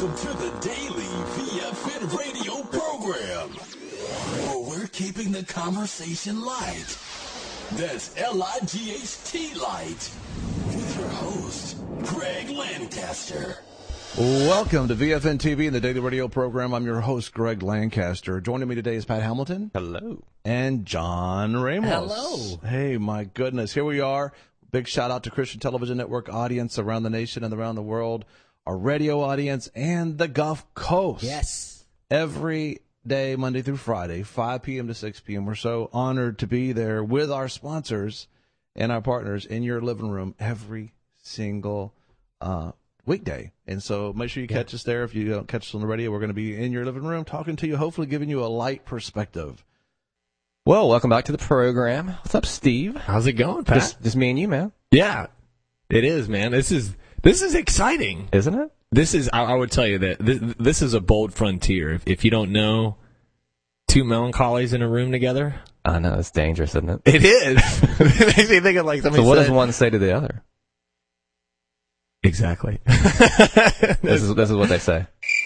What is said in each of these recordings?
Welcome to the daily VFN radio program, where we're keeping the conversation light. That's L-I-G-H-T light. With your host, Greg Lancaster. Welcome to VFN TV and the daily radio program. I'm your host, Greg Lancaster. Joining me today is Pat Hamilton. Hello. And John Ramos. Hello. Hey, my goodness. Here we are. Big shout out to Christian Television Network audience around the nation and around the world, our radio audience, and the Gulf Coast. Yes. Every day, Monday through Friday, 5 p.m. to 6 p.m. We're so honored to be there with our sponsors and our partners in your living room every single weekday. And so make sure you catch us there. If you don't catch us on the radio, we're going to be in your living room talking to you, hopefully giving you a light perspective. Well, welcome back to the program. What's up, Steve? How's it going, Pat? Just me and you, man. Yeah, it is, man. This is exciting, isn't it? This is. I would tell you that this is a bold frontier. If you don't know two melancholies in a room together, I know it's dangerous, isn't it? it is. It makes me think of like somebody. So what said, does one say to the other? Exactly. This is what they say.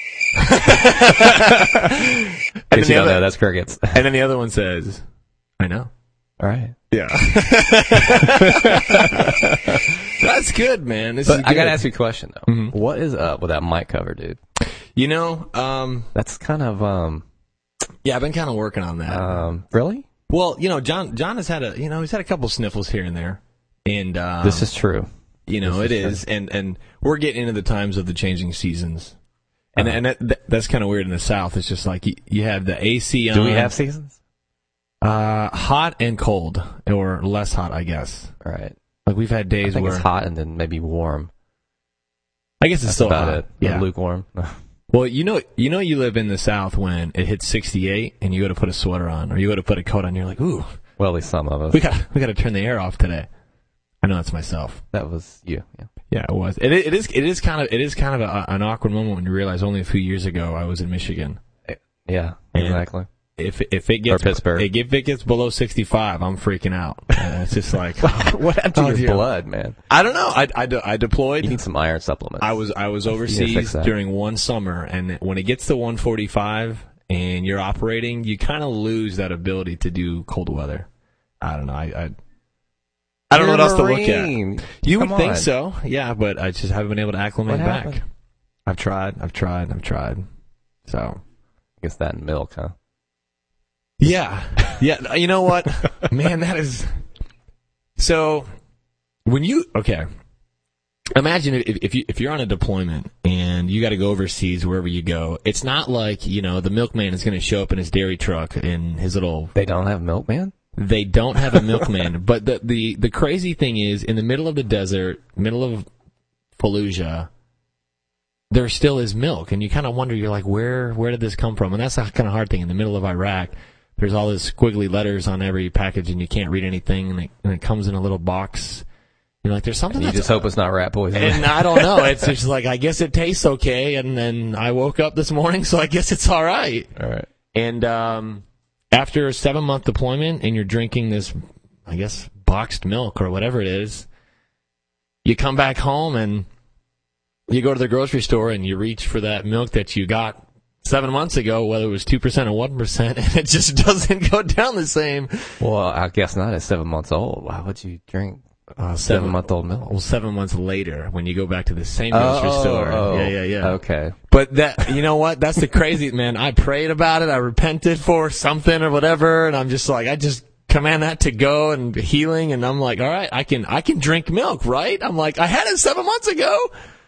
And you don't know, that's crickets. And then the other one says, "I know." All right. Yeah. That's good, man. This But is I good. got to ask you a question, though. Mm-hmm. What is up with that mic cover, dude? You know, That's kind of, yeah, I've been kind of working on that. really? Well, you know, John has had he's had a couple sniffles here and there, and This is true. you know, it is, and we're getting into the times of the changing seasons, and that's kind of weird in the South. It's just like you have the AC on. Do we have seasons? Hot and cold, or less hot, I guess. All right. Like we've had I days think where it's hot and then maybe warm. I guess it's That's still about hot. it. Yeah. Or lukewarm. Well, you live in the South when it hits 68 and you go to put a sweater on or you go to put a coat on. You're like, ooh, Well, at least some of us. we got to turn the air off today. I know that's myself. That was you. Yeah. Yeah, it was. It is kind of an awkward moment when you realize only a few years ago I was in Michigan. Yeah, And exactly. If it gets Pittsburgh. if it gets below 65, I'm freaking out. It's just like What happened to Oh, your dear. blood, man? I don't know. I deployed. You need some iron supplements. I was fix overseas that. during one summer, and when it gets to 145 and you're operating, you kind of lose that ability to do cold weather. I don't know. I don't know what else to look at. You would Come think on. so, yeah, but I just haven't been able to acclimate What back. happened? I've tried. So I guess that and milk, huh? yeah. You know what, man? That is so. Imagine if you're on a deployment and you got to go overseas wherever you go. It's not like the milkman is going to show up in his dairy truck in his little. They don't have milk, man? They don't have a milkman, but the crazy thing is, in the middle of the desert, middle of Fallujah, there still is milk, and you kind of wonder. You're like, where did this come from? And that's the kind of hard thing. In the middle of Iraq, there's all these squiggly letters on every package, and you can't read anything, and it comes in a little box. You're like, there's something. And you that's just hope it's not rat poison. and I don't know. It's just like, I guess it tastes okay, and then I woke up this morning, so I guess it's all right. All right. And after a 7-month deployment, and you're drinking this, I guess, boxed milk or whatever it is, you come back home and you go to the grocery store and you reach for that milk that you got 7 months ago, whether it was 2% or 1%, and it just doesn't go down the same. Well, I guess not. It's 7 months old. Why would you drink 7-month-old milk? Well, 7 months later, when you go back to the same grocery store. Yeah. Okay. But that, you know what? That's the crazy, man. I prayed about it. I repented for something or whatever. And I'm just like, I just command that to go and healing. And I'm like, all right, I can drink milk, right? I'm like, I had it 7 months ago.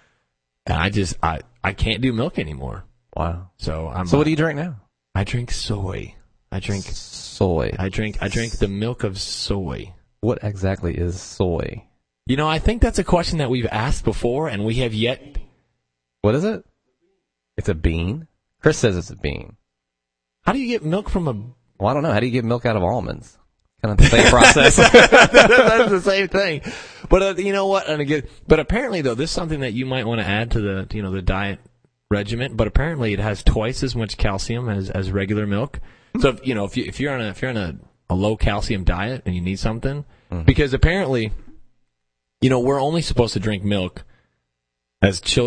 And I can't do milk anymore. Wow. So what do you drink now? I drink soy. I drink soy. I drink the milk of soy. What exactly is soy? I think that's a question that we've asked before, and we have yet. What is it? It's a bean? Chris says it's a bean. How do you get milk from a... Well, I don't know. How do you get milk out of almonds? Kind of the same process. That's the same thing. But you know what? And again, but apparently, though, this is something that you might want to add to the diet regimen. But apparently, it has twice as much calcium as regular milk. So if you're on a low calcium diet and you need something, because apparently, we're only supposed to drink milk as children.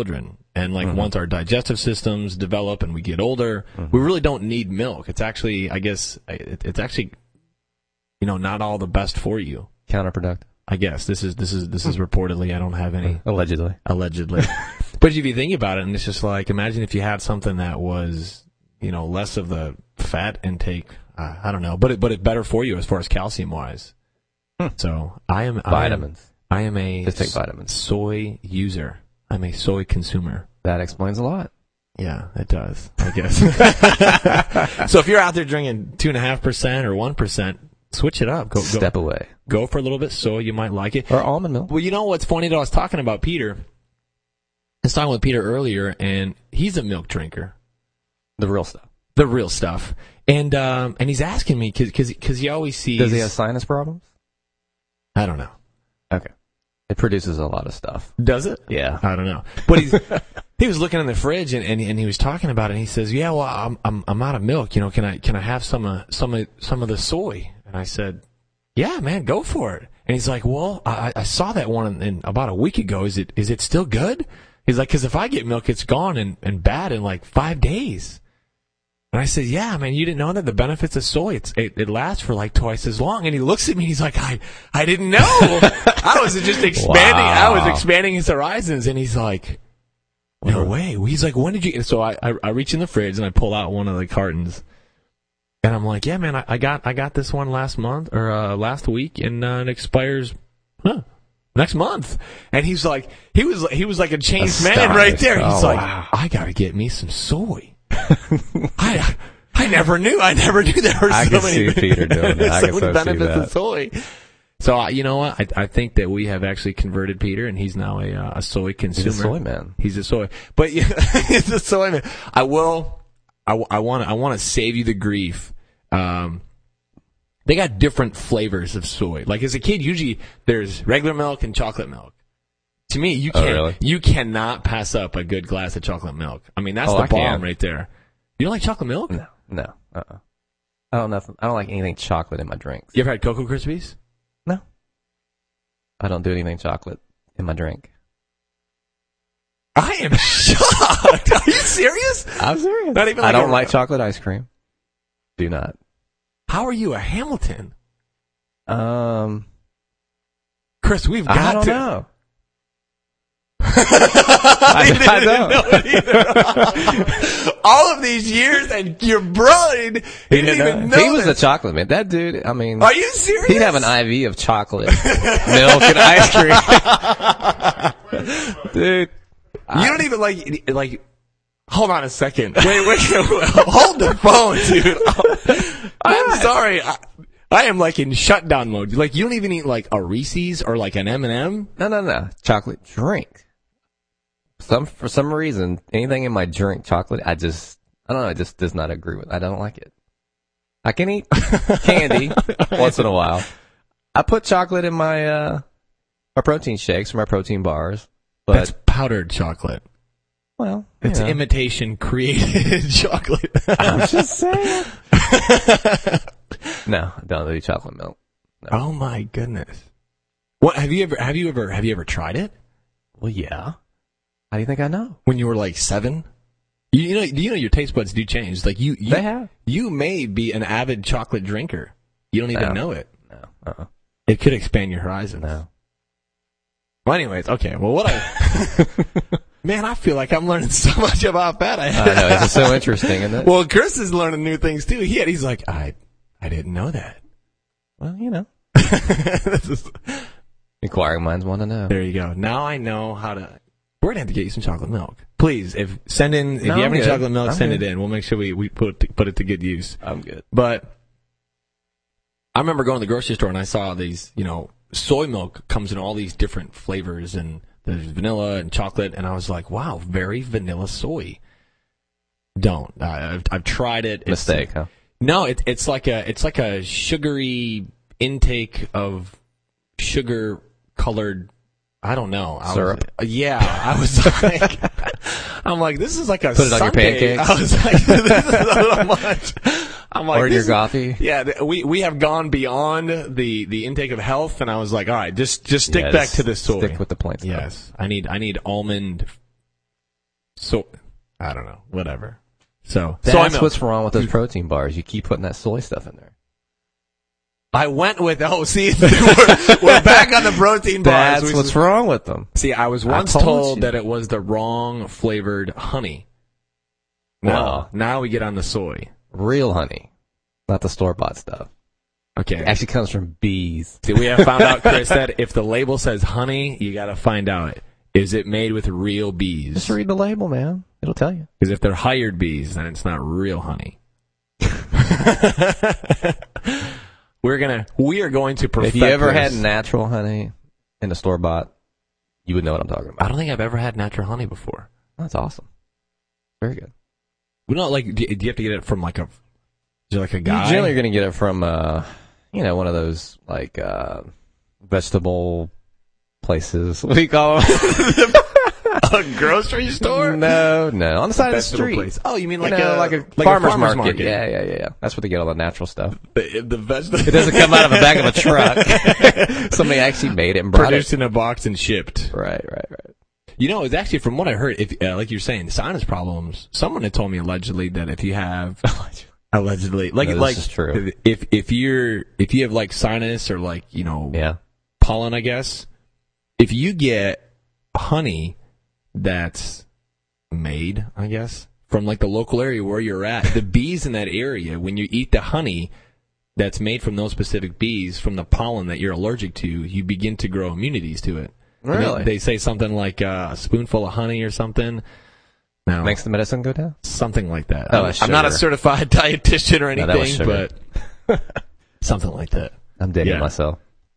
And like once our digestive systems develop and we get older, we really don't need milk. It's actually, I guess, it's actually, not all the best for you. Counterproductive. I guess this is reportedly. I don't have any Allegedly. But if you think about it, and it's just like, imagine if you had something that was, less of the fat intake. I don't know, but it's better for you as far as calcium wise. So Vitamins. I am a Just take vitamins. soy user. I'm a soy consumer. That explains a lot. Yeah, it does, I guess. So if you're out there drinking 2.5% or 1%, switch it up. Step away. Go for a little bit soy. You might like it. Or almond milk. Well, you know what's funny? That I was talking about Peter. I was talking with Peter earlier, and he's a milk drinker. The real stuff. The real stuff. And he's asking me, because he always sees... Does he have sinus problems? I don't know. Okay. It produces a lot of stuff. Does it? Yeah. I don't know. But he was looking in the fridge and he was talking about it, and he says, "Yeah, well, I'm out of milk. Can I have some of the soy?" And I said, "Yeah, man, go for it." And he's like, "Well, I saw that one in about a week ago. Is it still good?" He's like, "'Cause if I get milk, it's gone and bad in like 5 days." And I said, "Yeah, man, you didn't know that the benefits of soy, it lasts for like twice as long." And he looks at me and he's like, I didn't know. I was just expanding. Wow. I was expanding his horizons. And he's like, "No way." He's like, "When did you?" And so I reach in the fridge and I pull out one of the cartons. And I'm like, "Yeah, man, I got this one last month or last week, and it expires next month." And he's like, he was like a changed man right there. He's like, wow. "I gotta get me some soy." I never knew. I never knew there were I so can many, see Peter doing that. I so can many so see benefits that. of soy. So you know what? I think that we have actually converted Peter, and he's now a soy consumer. He's a soy man. He's a soy, but yeah, he's a soy man. I want to save you the grief. They got different flavors of soy. Like as a kid, usually there's regular milk and chocolate milk. To me, you cannot pass up a good glass of chocolate milk. I mean, that's the bomb right there. You don't like chocolate milk? No. I don't like anything chocolate in my drinks. You ever had Cocoa Krispies? No. I don't do anything chocolate in my drink. I am shocked. Are you serious? I'm serious. Not even I don't like chocolate ice cream. Do not. How are you a Hamilton? I Chris, we've got don't to. know. I don't know it either. All of these years, and your brother he didn't even know. He was this. a chocolate man. That dude, I mean. Are you serious? He'd have an IV of chocolate, milk, and ice cream. Dude. You don't even like. Hold on a second. Wait. Hold the phone, dude. I'm sorry. I am like in shutdown mode. Like you don't even eat like a Reese's or like an M&M. No. Chocolate drink. For some reason, anything in my drink, chocolate, I don't know, it just does not agree with. I don't like it. I can eat candy once in a while. I put chocolate in my protein shakes or my protein bars. But that's powdered chocolate. Well, it's imitation created chocolate. I'm just saying. No, I don't do chocolate milk. No. Oh my goodness! What have you ever tried it? Well, yeah. How do you think I know? When you were like 7, you know your taste buds do change. Like they have. You may be an avid chocolate drinker. You don't even know it. No. It could expand your horizons. No. Well, anyways, okay. Well, man, I feel like I'm learning so much about that. I know, it's just so interesting, isn't it? Well, Chris is learning new things too. He's like, I didn't know that. Well, you know. Inquiring minds want to know. There you go. Now I know how to. We're gonna have to get you some chocolate milk. Please, if you have any chocolate milk, send it in. We'll make sure we put it to good use. I'm good. But I remember going to the grocery store and I saw these, soy milk comes in all these different flavors, and there's vanilla and chocolate, and I was like, wow, very vanilla soy. Don't. I've tried it. Mistake, huh? No, it's like a sugary intake of sugar colored. I don't know. Syrup? I was like, I'm like, this is like a Put it on your sundae. pancakes? I was like, this is a little much. I'm like, or in your coffee? Yeah, we have gone beyond the intake of health, and I was like, all right, just stick back to the soy. Stick with the plain stuff. Yes, I need almond So, I don't know. Whatever. So That's what's wrong with those protein bars. You keep putting that soy stuff in there. I went with, see, we're back on the protein bars. That's what's wrong with them. See, I was once told that it was the wrong flavored honey. No. Now we get on the soy. Real honey, not the store-bought stuff. Okay. It actually comes from bees. See, we have found out, Chris, that if the label says honey, you got to find out, is it made with real bees? Just read the label, man. It'll tell you. Because if they're hired bees, then it's not real honey. We are going to perfect If you ever this. had natural honey in the store-bought, you would know what I'm talking about. I don't think I've ever had natural honey before. That's awesome. Very good. We don't do you have to get it from like a? Is there like a guy? You're generally going to get it from, one of those like vegetable places. What do you call them? A grocery store? No. On the side of the street. Place. Oh, you mean like a farmer's market? Yeah. That's where they get all the natural stuff. The vegetable. It doesn't come out of the back of a truck. Somebody actually made it and brought produced it in a box and shipped. Right. You know, it's actually from what I heard. If like you're saying, sinus problems. Someone had told me allegedly that if you have allegedly, this is true. If you have like sinus or like pollen, I guess. If you get honey that's made, I guess, from like the local area where you're at, the bees in that area, when you eat the honey that's made from those specific bees, from the pollen that you're allergic to, you begin to grow immunities to it. Really? They say something like a spoonful of honey or something. No. Makes the medicine go down? Something like that. Oh, I'm not a certified dietitian or anything, but something like that. I'm dating myself.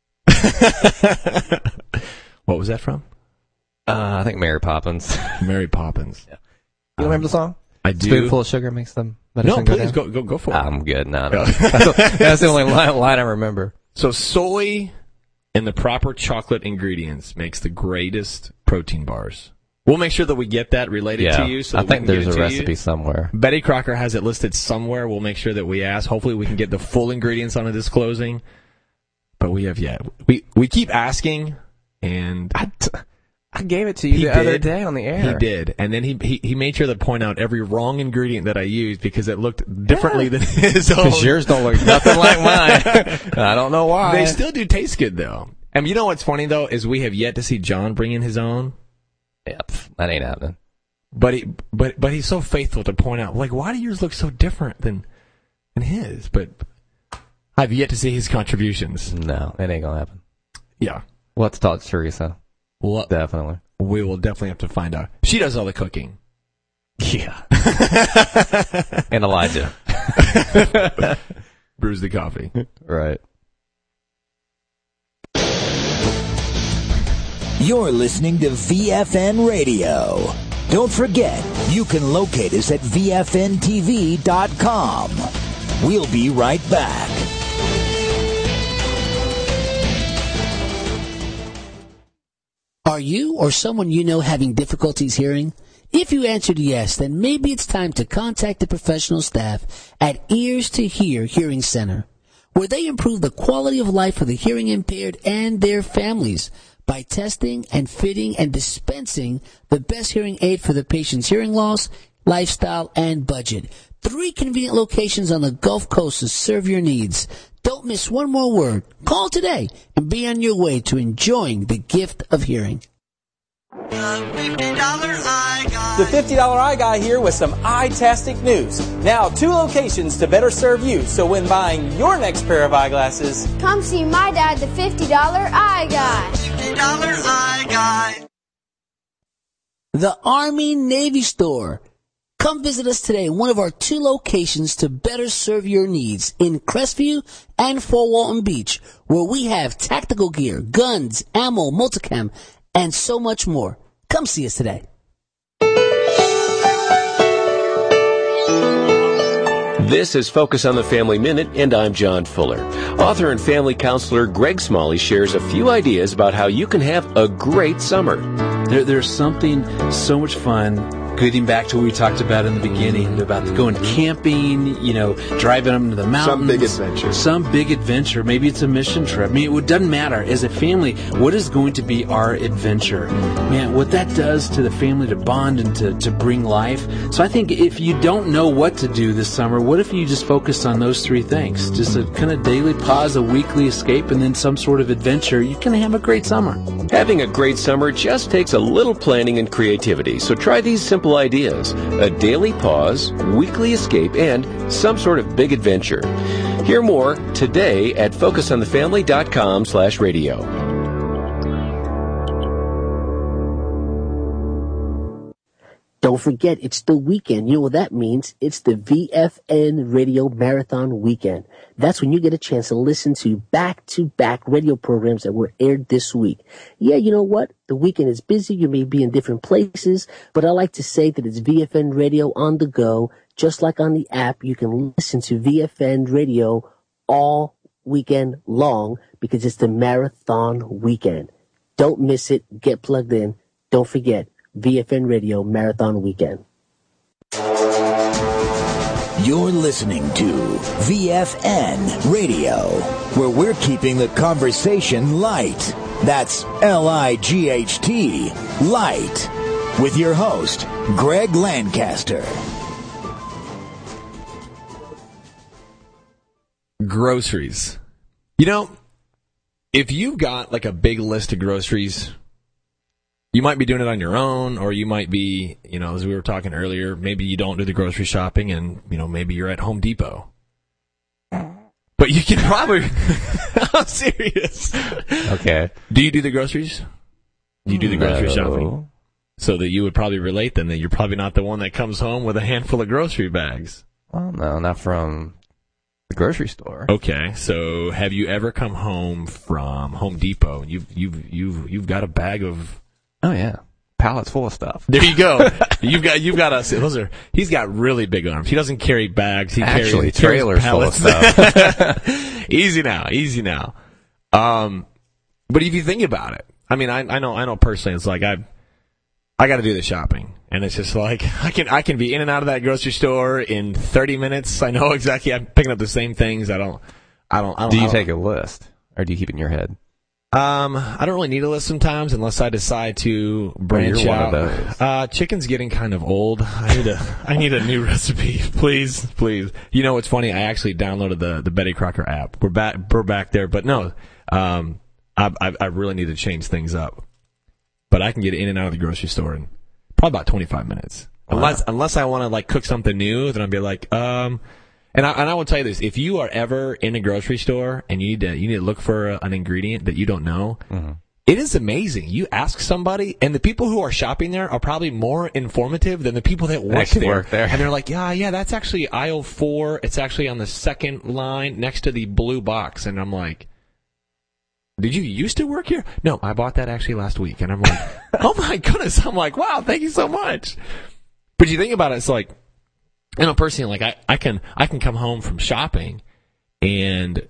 What was that from? I think Mary Poppins. Mary Poppins. Yeah. You remember the song? I do. Spoonful of sugar makes them medicine go down? please go for it. I'm good. No. That's the only line I remember. So soy and the proper chocolate ingredients makes the greatest protein bars. We'll make sure that we get that related to you. So I think there's a recipe somewhere. Betty Crocker has it listed somewhere. We'll make sure that we ask. Hopefully we can get the full ingredients on a disclosing. But we have yet. We keep asking, and I gave it to you the other day on the air. He did, and then he made sure to point out every wrong ingredient that I used because it looked differently than his own. Because yours don't look nothing like mine. I don't know why. They still do taste good, though. And you know what's funny, though, is we have yet to see John bring in his own. Yeah, that ain't happening. But he's so faithful to point out, like, why do yours look so different than his? But I've yet to see his contributions. No, it ain't gonna happen. Yeah. We'll have to talk to Teresa. Well, definitely. We will definitely have to find out. She does all the cooking. Yeah. And Elijah. Brews the coffee. Right. You're listening to VFN Radio. Don't forget, you can locate us at VFNTV.com. We'll be right back. Are you or someone you know having difficulties hearing? If you answered yes, then maybe it's time to contact the professional staff at Ears to Hear Hearing Center, where they improve the quality of life for the hearing impaired and their families by testing and fitting and dispensing the best hearing aid for the patient's hearing loss, lifestyle, and budget. 3 convenient locations on the Gulf Coast to serve your needs. Don't miss one more word. Call today and be on your way to enjoying the gift of hearing. The $50 Eye Guy here with some eye-tastic news. Now 2 locations to better serve you, so when buying your next pair of eyeglasses, come see my dad, the $50 Eye Guy. $50 Eye Guy. The Army Navy Store. Come visit us today in one of our 2 locations to better serve your needs in Crestview and Fort Walton Beach, where we have tactical gear, guns, ammo, multicam, and so much more. Come see us today. This is Focus on the Family Minute, and I'm John Fuller. Author and family counselor Greg Smalley shares a few ideas about how you can have a great summer. There's something so much fun getting back to what we talked about in the beginning, about going camping, driving them to the mountains. Some big adventure. Maybe it's a mission trip. I mean, it doesn't matter. As a family, what is going to be our adventure? Man, what that does to the family to bond and to bring life. So I think if you don't know what to do this summer, what if you just focus on those three things? Just a kind of daily pause, a weekly escape, and then some sort of adventure. You can have a great summer. Having a great summer just takes a little planning and creativity, so try these simple ideas: a daily pause, weekly escape, and some sort of big adventure. Hear more today at focusonthefamily.com/radio. Don't forget, it's the weekend. You know what that means? It's the VFN Radio Marathon Weekend. That's when you get a chance to listen to back-to-back radio programs that were aired this week. Yeah, you know what? The weekend is busy. You may be in different places, but I like to say that it's VFN Radio on the go. Just like on the app, you can listen to VFN Radio all weekend long because it's the Marathon Weekend. Don't miss it. Get plugged in. Don't forget, VFN Radio Marathon Weekend. You're listening to VFN Radio, where we're keeping the conversation light. That's L-I-G-H-T, light. With your host, Greg Lancaster. Groceries. If you've got like a big list of groceries, you might be doing it on your own, or you might be, as we were talking earlier, maybe you don't do the grocery shopping and, maybe you're at Home Depot. But you can probably, I'm serious. Okay. Do you do the groceries? Do you do the grocery shopping? So that you would probably relate then that you're probably not the one that comes home with a handful of grocery bags. Well, no, not from the grocery store. Okay, so have you ever come home from Home Depot and you've got a bag of... Oh yeah, pallets full of stuff. There you go. You've got us. He's got really big arms. He doesn't carry bags. He carries trailers full of stuff. Easy now. But if you think about it, I mean, I know personally, it's like I got to do the shopping, and it's just like I can be in and out of that grocery store in 30 minutes. I know exactly. I'm picking up the same things. I don't. Do you take a list, or do you keep it in your head? I don't really need a list sometimes unless I decide to branch you're out. One of those. Chicken's getting kind of old. I need a new recipe, please. You know what's funny? I actually downloaded the Betty Crocker app. We're back there, but no, I really need to change things up. But I can get in and out of the grocery store in probably about 25 minutes. Wow. Unless I want to like cook something new, then I'll be like, And I will tell you this: if you are ever in a grocery store and you need to look for an ingredient that you don't know, It is amazing. You ask somebody, and the people who are shopping there are probably more informative than the people that work there. And they're like, yeah, that's actually aisle 4. It's actually on the second line next to the blue box. And I'm like, did you used to work here? No, I bought that actually last week. And I'm like, oh my goodness. I'm like, wow, thank you so much. But you think about it, it's like, personally, like I can come home from shopping, and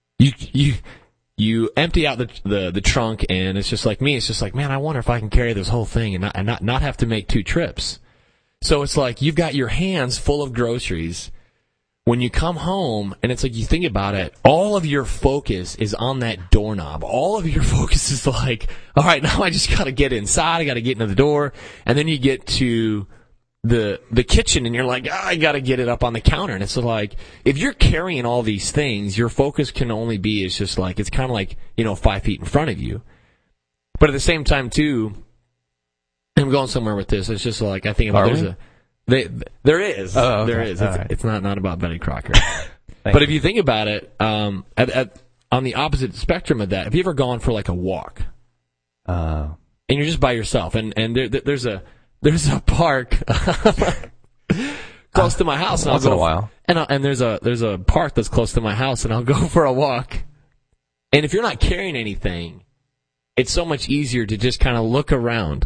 you empty out the trunk, and it's just like me. It's just like, man, I wonder if I can carry this whole thing and not have to make 2 trips. So it's like you've got your hands full of groceries. When you come home, and it's like you think about it, all of your focus is on that doorknob. All of your focus is like, all right, now I just got to get inside. I got to get into the door, and then you get to the kitchen, and you're like, I got to get it up on the counter. And it's like, if you're carrying all these things, your focus can only be, it's just like, it's kind of like, 5 feet in front of you. But at the same time, too, I'm going somewhere with this. It's just like, I think about there is. Oh, okay. There is. It's not about Betty Crocker. But you. if you think about it, on the opposite spectrum of that, have you ever gone for like a walk? And you're just by yourself, and there's a park close to my house. Once in a while. And there's a park that's close to my house, and I'll go for a walk. And if you're not carrying anything, it's so much easier to just kind of look around.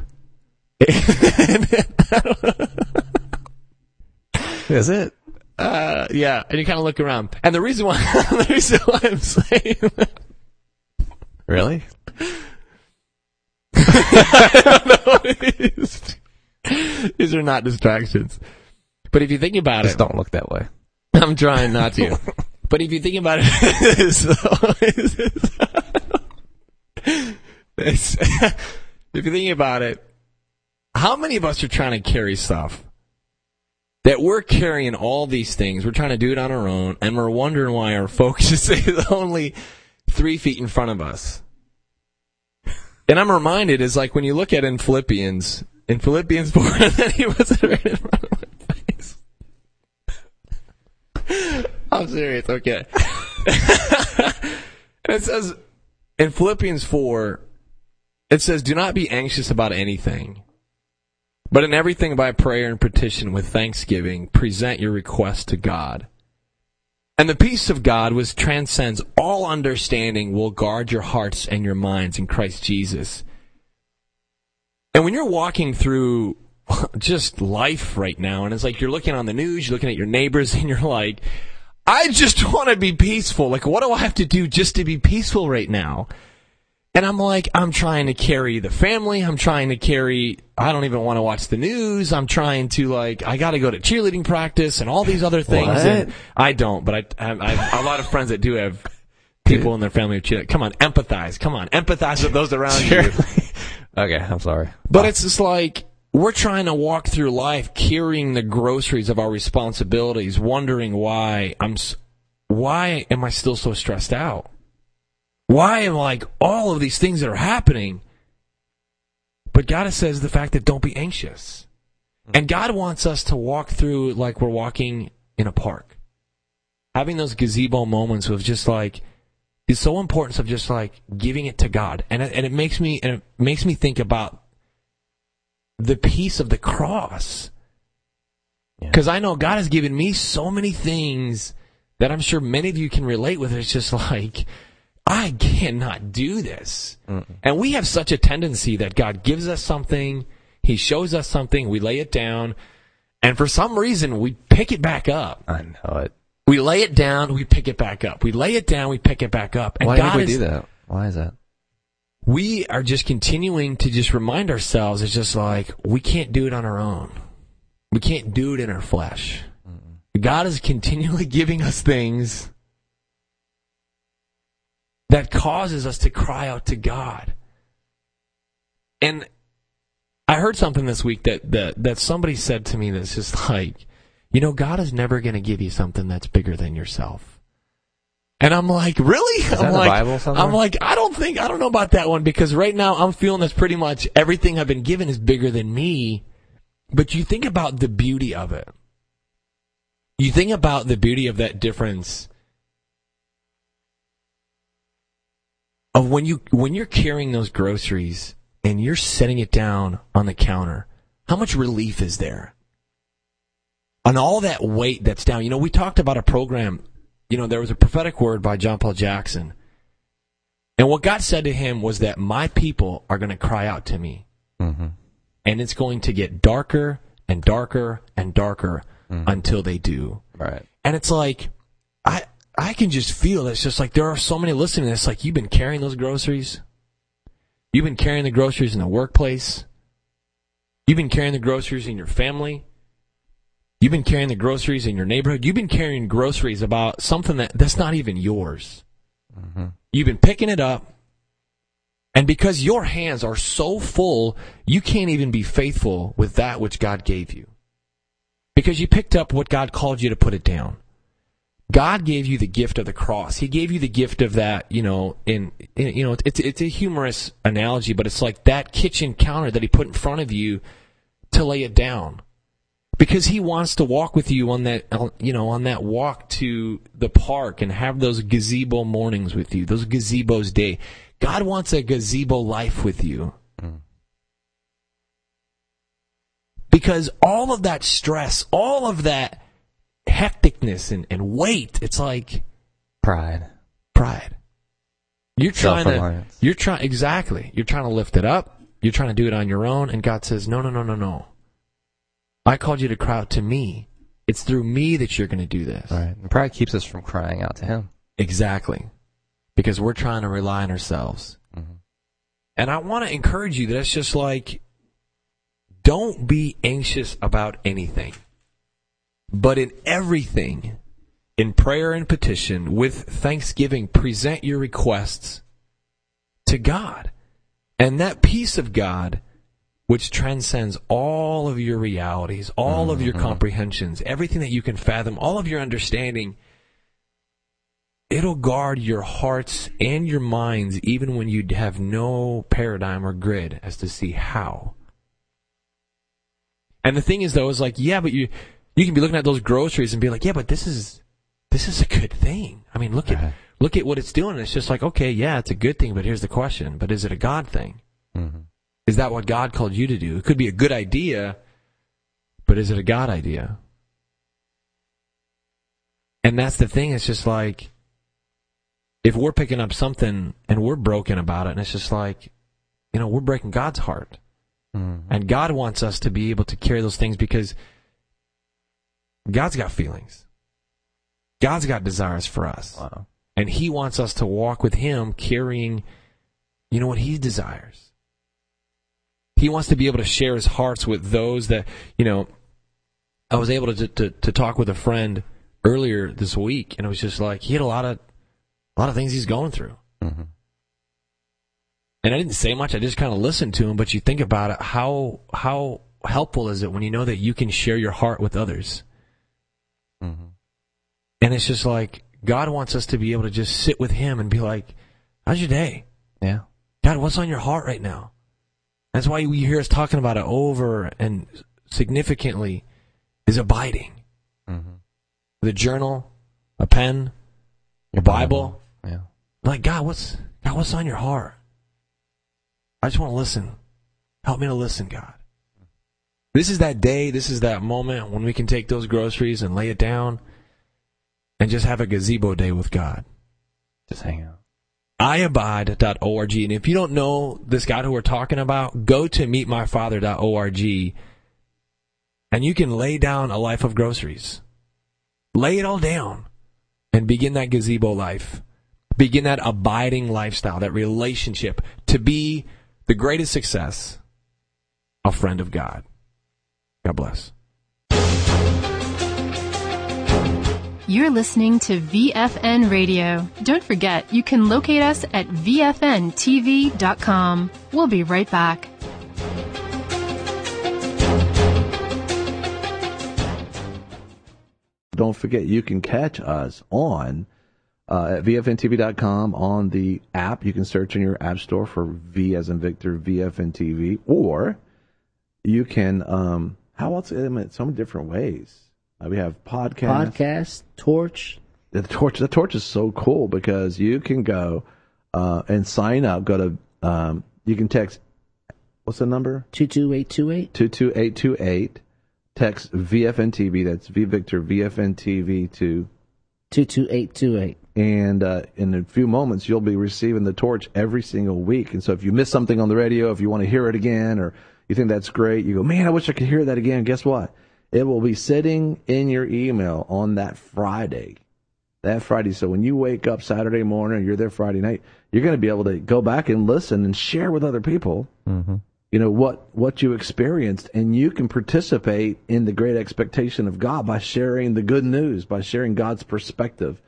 Is it? Yeah, and you kind of look around. And the reason why I'm saying that. Really? I don't know what it is. These are not distractions. But if you think about Just it, don't look that way. I'm trying not to. But if you think about it, if you think about it, how many of us are trying to carry stuff that we're carrying all these things? We're trying to do it on our own, and we're wondering why our focus is only 3 feet in front of us. And I'm reminded, is like when you look at in Philippians 4, and then he was right in front of my face. I'm serious, okay. And it says, in Philippians 4, it says, do not be anxious about anything, but in everything by prayer and petition with thanksgiving, present your requests to God. And the peace of God, which transcends all understanding, will guard your hearts and your minds in Christ Jesus. And when you're walking through just life right now, and it's like you're looking on the news, you're looking at your neighbors, and you're like, I just want to be peaceful. Like, what do I have to do just to be peaceful right now? And I'm like, I'm trying to carry the family. I'm trying to carry, I don't even want to watch the news. I'm trying to, like, I got to go to cheerleading practice and all these other things. What? And I don't, but I have a lot of friends that do have people in their family who cheerlead. Come on, empathize. Come on, empathize with those around you. Okay, I'm sorry. But it's just like, we're trying to walk through life carrying the groceries of our responsibilities, wondering why am I still so stressed out? Why am like all of these things that are happening? But God says the fact that don't be anxious. And God wants us to walk through like we're walking in a park. Having those gazebo moments of just like, it's so important of just like giving it to God. And it makes me think about the peace of the cross. Because I know God has given me so many things that I'm sure many of you can relate with. It's just like, I cannot do this. And we have such a tendency that God gives us something, He shows us something, we lay it down, and for some reason we pick it back up. I know it. We lay it down, we pick it back up. We lay it down, we pick it back up. And Why God do we do that? Why is that? We are just continuing to just remind ourselves, it's just like, we can't do it on our own. We can't do it in our flesh. God is continually giving us things that causes us to cry out to God. And I heard something this week that somebody said to me that's just like, God is never going to give you something that's bigger than yourself. And I'm like, really? Is that in the Bible somewhere? I'm like, I don't know about that one, because right now I'm feeling that's pretty much everything I've been given is bigger than me. But you think about the beauty of it. You think about the beauty of that difference of when you're carrying those groceries and you're setting it down on the counter, how much relief is there? On all that weight that's down. We talked about a program, there was a prophetic word by John Paul Jackson. And what God said to him was that my people are going to cry out to me. Mm-hmm. And it's going to get darker and darker and darker until they do. Right. And it's like, I can just feel it's just like there are so many listening. It's like you've been carrying those groceries. You've been carrying the groceries in the workplace. You've been carrying the groceries in your family. You've been carrying the groceries in your neighborhood. You've been carrying groceries about something that's not even yours. Mm-hmm. You've been picking it up. And because your hands are so full, you can't even be faithful with that which God gave you. Because you picked up what God called you to put it down. God gave you the gift of the cross. He gave you the gift of that, it's a humorous analogy, but it's like that kitchen counter that He put in front of you to lay it down. Because He wants to walk with you on that, on that walk to the park and have those gazebo mornings with you, those gazebos day. God wants a gazebo life with you. Because all of that stress, all of that hecticness and weight, it's like pride. You're trying to lift it up. You're trying to do it on your own. And God says, no. I called you to cry out to me. It's through me that you're going to do this. Right. And pride keeps us from crying out to Him. Exactly. Because we're trying to rely on ourselves. Mm-hmm. And I want to encourage you that it's just like, don't be anxious about anything, but in everything, in prayer and petition, with thanksgiving, present your requests to God. And that peace of God, which transcends all of your realities, all of your comprehensions, everything that you can fathom, all of your understanding, it'll guard your hearts and your minds even when you have no paradigm or grid as to see how. And the thing is, though, is like, yeah, but you can be looking at those groceries and be like, yeah, but this is a good thing. I mean, look at what it's doing. It's just like, okay, yeah, it's a good thing, but here's the question. But is it a God thing? Mm-hmm. Is that what God called you to do? It could be a good idea, but is it a God idea? And that's the thing. It's just like, if we're picking up something and we're broken about it, and it's just like, we're breaking God's heart. Mm-hmm. And God wants us to be able to carry those things because God's got feelings. God's got desires for us. Wow. And He wants us to walk with Him carrying, what He desires. He wants to be able to share His hearts with those that, I was able to talk with a friend earlier this week, and it was just like, he had a lot of things he's going through. Mm-hmm. And I didn't say much, I just kind of listened to him, but you think about it, how helpful is it when you know that you can share your heart with others? Mm-hmm. And it's just like, God wants us to be able to just sit with Him and be like, how's your day? Yeah. God, what's on your heart right now? That's why you hear us talking about it over and significantly, is abiding. Mm-hmm. With a journal, a pen, a Bible. Yeah. Like, God, what's on your heart? I just want to listen. Help me to listen, God. This is that day, this is that moment when we can take those groceries and lay it down and just have a gazebo day with God. Just hang out. iabide.org. And if you don't know this God who we're talking about, go to meetmyfather.org and you can lay down a life of groceries. Lay it all down and begin that gazebo life. Begin that abiding lifestyle, that relationship to be the greatest success, a friend of God. God bless. You're listening to VFN Radio. Don't forget, you can locate us at VFNTV.com. We'll be right back. Don't forget, you can catch us on at VFNTV.com on the app. You can search in your app store for V as in Victor, VFN TV, or you can, how else? So many different ways. We have podcast, Torch. The Torch is so cool because you can go and sign up. Go to, you can text, what's the number? 22828. 22828. Text VFN TV. That's V Victor VFN TV to 22828. And in a few moments, you'll be receiving the Torch every single week. And so if you miss something on the radio, if you want to hear it again, or you think that's great, you go, man, I wish I could hear that again. Guess what? It will be sitting in your email on that Friday. So when you wake up Saturday morning, or you're there Friday night, you're going to be able to go back and listen and share with other people, what you experienced, and you can participate in the great expectation of God by sharing the good news, by sharing God's perspective.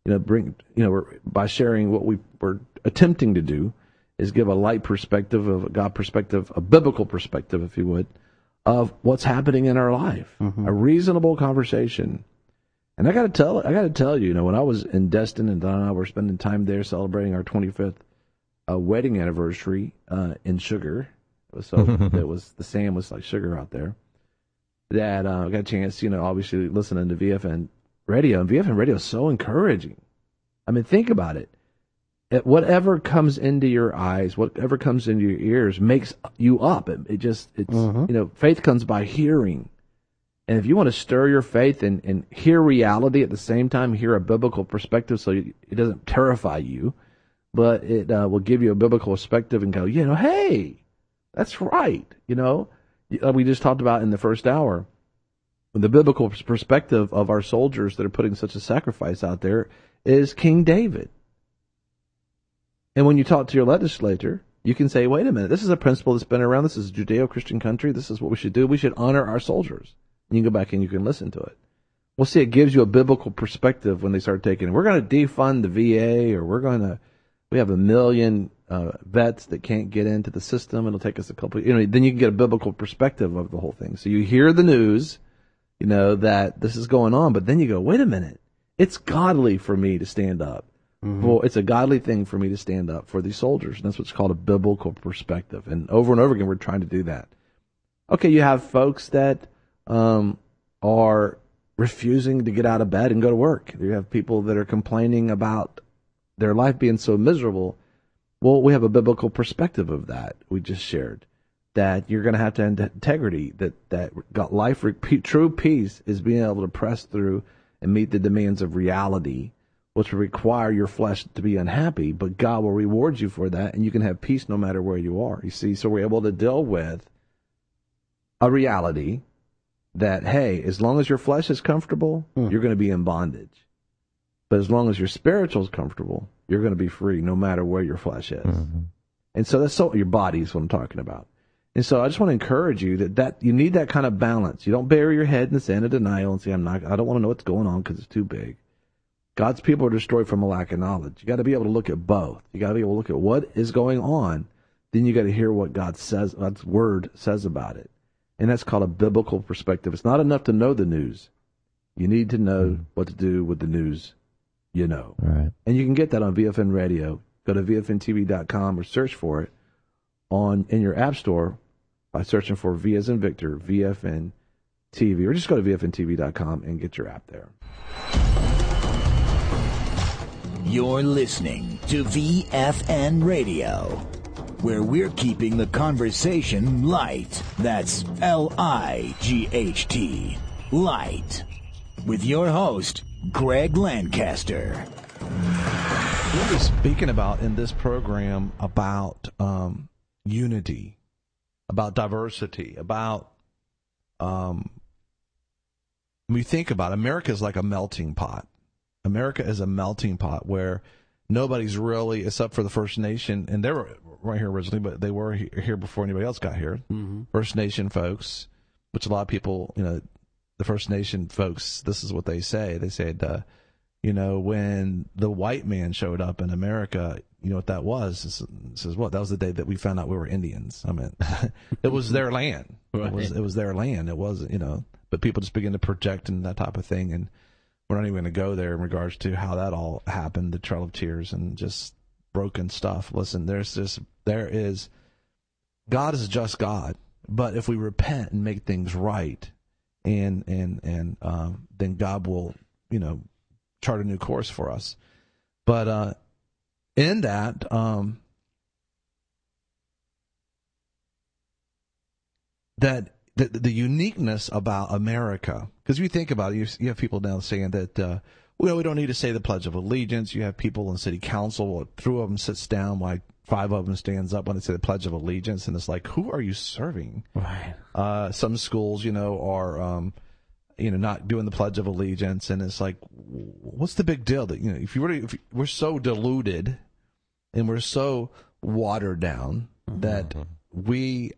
By sharing what we were attempting to do is give a light perspective, of a God perspective, a biblical perspective, if you would, of what's happening in our life. Mm-hmm. A reasonable conversation. And I got to tell you, when I was in Destin and Don and I were spending time there celebrating our 25th wedding anniversary in Sugar. So the sand was like sugar out there. That I got a chance, obviously listening to VFN Radio, and VFN Radio is so encouraging. I mean, think about it. Whatever comes into your eyes, whatever comes into your ears, makes you up. Faith comes by hearing. And if you want to stir your faith and hear reality at the same time, hear a biblical perspective, so it doesn't terrify you, but it will give you a biblical perspective and go, hey, that's right. We just talked about in the first hour. The biblical perspective of our soldiers that are putting such a sacrifice out there is King David. And when you talk to your legislator, you can say, wait a minute, this is a principle that's been around. This is a Judeo-Christian country. This is what we should do. We should honor our soldiers. You can go back and you can listen to it. Well, see, it gives you a biblical perspective when they start taking it. We're going to defund the VA, or we have 1 million vets that can't get into the system. It'll take us a couple, then you can get a biblical perspective of the whole thing. So you hear the news, that this is going on, but then you go, wait a minute. It's godly for me to stand up. Mm-hmm. Well, it's a godly thing for me to stand up for these soldiers. And that's what's called a biblical perspective. And over again, we're trying to do that. Okay, you have folks that are refusing to get out of bed and go to work. You have people that are complaining about their life being so miserable. Well, we have a biblical perspective of that we just shared. That you're going to have integrity, that got life, true peace is being able to press through and meet the demands of reality, which will require your flesh to be unhappy, but God will reward you for that, and you can have peace no matter where you are. You see, so we're able to deal with a reality that, hey, as long as your flesh is comfortable, you're going to be in bondage. But as long as your spiritual is comfortable, you're going to be free no matter where your flesh is. Mm-hmm. And so your body is what I'm talking about. And so I just want to encourage you that you need that kind of balance. You don't bury your head in the sand of denial and say, I don't want to know what's going on because it's too big. God's people are destroyed from a lack of knowledge. You got to be able to look at both. You got to be able to look at what is going on. Then you got to hear what God's word says about it. And that's called a biblical perspective. It's not enough to know the news. You need to know what to do with the news you know. Right. And you can get that on VFN Radio. Go to VFNTV.com or search for it in your app store by searching for V as in Victor, VFN TV, or just go to VFNTV.com and get your app there. You're listening to VFN Radio, where we're keeping the conversation light. That's L-I-G-H-T, light. With your host, Greg Lancaster. We'll be speaking about in this program about unity, about diversity, about when we think about it, America is like a melting pot. America is a melting pot where nobody's really, except for the First Nation, and they were right here originally, but they were here before anybody else got here. Mm-hmm. First Nation folks, which a lot of people, the First Nation folks, this is what they say. They said, when the white man showed up in America, you know what that was? This is what? That was the day that we found out we were Indians. I mean, it was their land. Right. It was their land. It wasn't, but people just begin to project and that type of thing. And we're not even going to go there in regards to how that all happened, the Trail of Tears and just broken stuff. Listen, God is just God. But if we repent and make things right, and then God will, chart a new course for us. But in that, the uniqueness about America, because if you think about it, you have people now saying that, we don't need to say the Pledge of Allegiance. You have people in city council, 3 of them sits down, like 5 of them stands up when they say the Pledge of Allegiance, and it's like, who are you serving? Right. Some schools, are, not doing the Pledge of Allegiance, and it's like, what's the big deal? That if we're so diluted and we're so watered down that we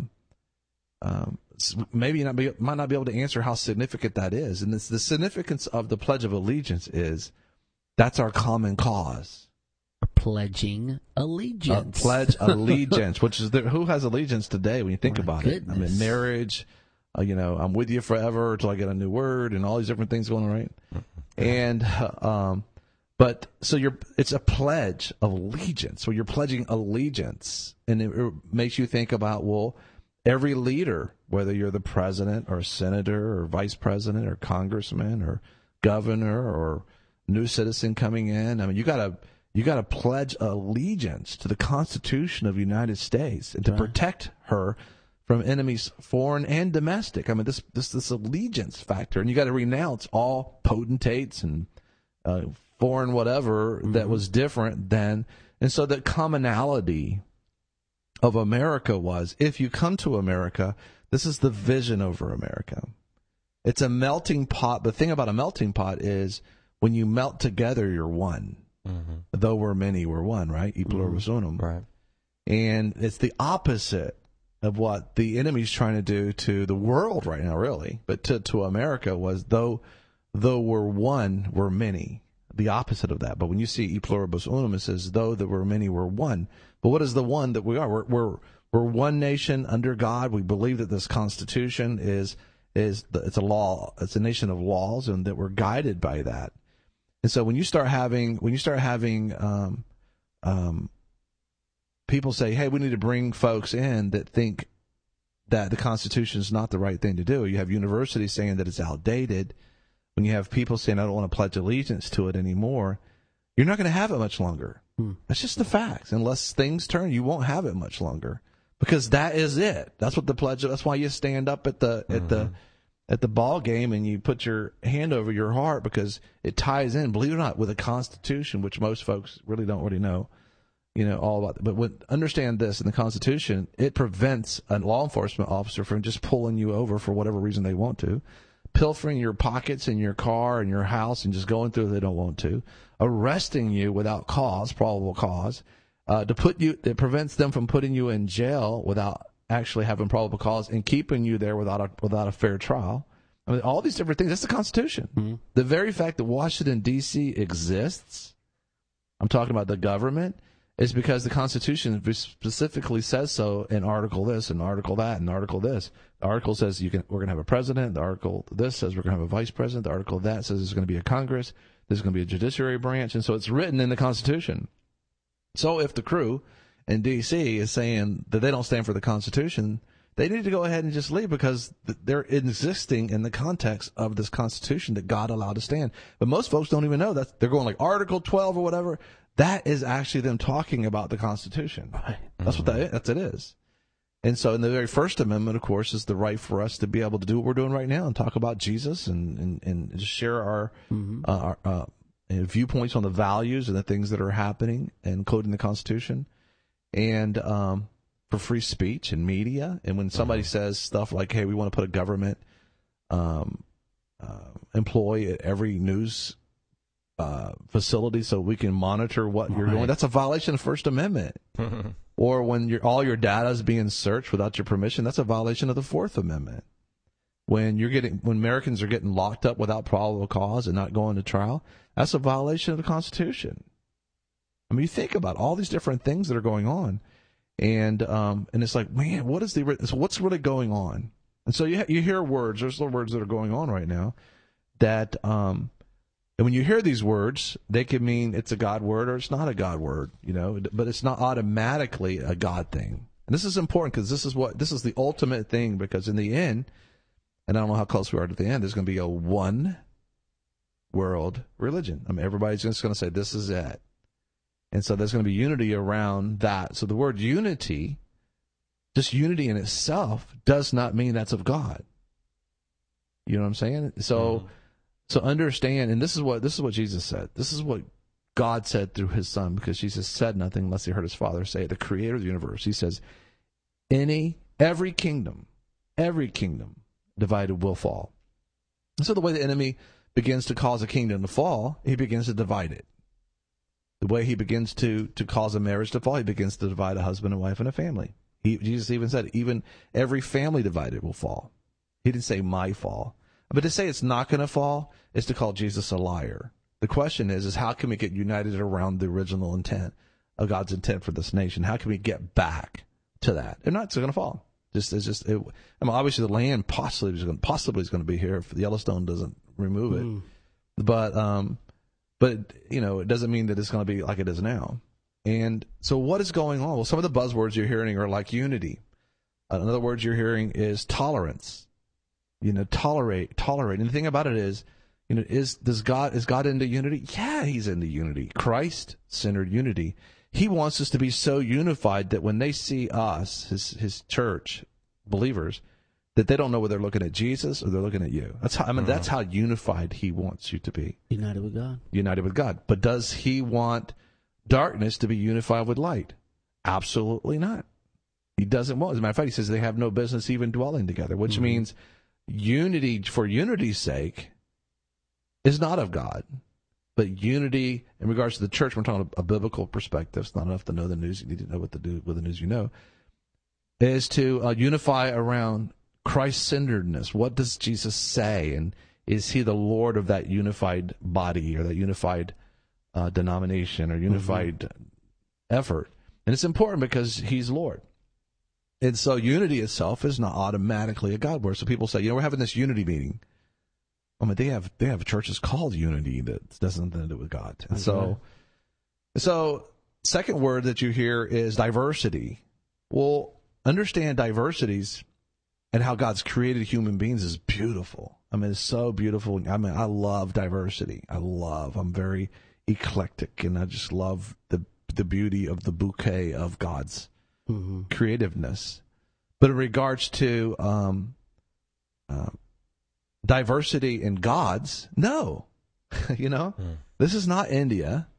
maybe might not be able to answer how significant that is. And the significance of the Pledge of Allegiance is that's our common cause. Pledging allegiance. Pledge allegiance, which is who has allegiance today when you think about it? I mean, marriage, I'm with you forever until I get a new word and all these different things going on, right? And, but so it's a pledge of allegiance. So you're pledging allegiance, and it makes you think about, well, every leader, whether you're the president or senator or vice president or congressman or governor or new citizen coming in, I mean, you got to pledge allegiance to the Constitution of the United States and to protect her from enemies, foreign and domestic. I mean, this allegiance factor, and you got to renounce all potentates and foreign whatever that was different than, and so that commonality of America was, if you come to America, this is the vision over America. It's a melting pot. The thing about a melting pot is when you melt together, you're one. Mm-hmm. Though we're many, we're one, right? E pluribus unum. Right. And it's the opposite of what the enemy's trying to do to the world right now, really. But to America was, though we're one, we're many. The opposite of that. But when you see e pluribus unum, it says, though there were many, we're one. But what is the one that we are? We're one nation under God. We believe that this Constitution it's a law. It's a nation of laws, and that we're guided by that. And so when you start having people say, hey, we need to bring folks in that think that the Constitution is not the right thing to do. You have universities saying that it's outdated. When you have people saying, I don't want to pledge allegiance to it anymore, you're not going to have it much longer. That's just the facts. Unless things turn, you won't have it much longer, because that is it. That's what the pledge. That's why you stand up at the ball game and you put your hand over your heart, because it ties in, believe it or not, with the Constitution, which most folks really don't really know, all about. But understand this: in the Constitution, it prevents a law enforcement officer from just pulling you over for whatever reason they want to, pilfering your pockets in your car and your house and just going through if they don't want to, arresting you without cause, probable cause, it prevents them from putting you in jail without actually having probable cause, and keeping you there without a fair trial. I mean, all these different things. That's the Constitution. Mm-hmm. The very fact that Washington, D.C. exists, I'm talking about the government, is because the Constitution specifically says so in Article this and Article that and Article this. The article says we're going to have a president. The article this says we're going to have a vice president. The article that says there's going to be a Congress. There's going to be a judiciary branch. And so it's written in the Constitution. So if the crew in D.C. is saying that they don't stand for the Constitution, they need to go ahead and just leave, because they're existing in the context of this Constitution that God allowed to stand. But most folks don't even know that. They're going like Article 12 or whatever. That is actually them talking about the Constitution. Right. That's what it is. And so in the very First Amendment, of course, is the right for us to be able to do what we're doing right now and talk about Jesus and just share our viewpoints on the values and the things that are happening, including the Constitution, and for free speech and media. And when somebody says stuff like, hey, we want to put a government employee at every news facility so we can monitor what you're doing, that's a violation of the First Amendment. Or when all your data is being searched without your permission, that's a violation of the Fourth Amendment. When Americans are getting locked up without probable cause and not going to trial, that's a violation of the Constitution. I mean, you think about all these different things that are going on, and it's like, man, what's really going on? And so you hear words. There's little words that are going on right now that and when you hear these words, they can mean it's a God word or it's not a God word, but it's not automatically a God thing. And this is important, because this is the ultimate thing, because in the end, and I don't know how close we are to the end, there's going to be a one world religion. I mean, everybody's just going to say this is it. And so there's going to be unity around that. So the word unity, just unity in itself, does not mean that's of God. You know what I'm saying? So understand, and this is what Jesus said. This is what God said through his Son, because Jesus said nothing unless he heard his Father say it, the creator of the universe. He says, every kingdom divided will fall. And so the way the enemy begins to cause a kingdom to fall, he begins to divide it. The way he begins to cause a marriage to fall, he begins to divide a husband and wife and a family. Jesus even said, even every family divided will fall. He didn't say might fall. But to say it's not going to fall is to call Jesus a liar. The question is how can we get united around the original intent of God's intent for this nation? How can we get back to that? They're not going to fall. Obviously the land possibly is going to be here if Yellowstone doesn't remove it. But it doesn't mean that it's going to be like it is now. And so what is going on? Well, some of the buzzwords you're hearing are like unity. Another word you're hearing is tolerance. Tolerate. And the thing about it is, is God into unity? Yeah, he's into unity. Christ-centered unity. He wants us to be so unified that when they see us, his church, believers, that they don't know whether they're looking at Jesus or they're looking at you. That's how unified he wants you to be. United with God. United with God. But does he want darkness to be unified with light? Absolutely not. He doesn't want. As a matter of fact, he says they have no business even dwelling together, which means unity for unity's sake is not of God. But unity in regards to the church, we're talking a biblical perspective. It's not enough to know the news. You need to know what to do with the news you know. Is to unify around Christ-centeredness. What does Jesus say? And is he the Lord of that unified body or that unified denomination or unified effort? And it's important because he's Lord. And so unity itself is not automatically a God word. So people say, we're having this unity meeting. I mean, they have churches called unity that doesn't have nothing to do with God. And so second word that you hear is diversity. Well, understand diversities and how God's created human beings is beautiful. I mean, it's so beautiful. I mean, I love diversity. I'm very eclectic, and I just love the beauty of the bouquet of God's creativeness. But in regards to diversity in gods, no. This is not India.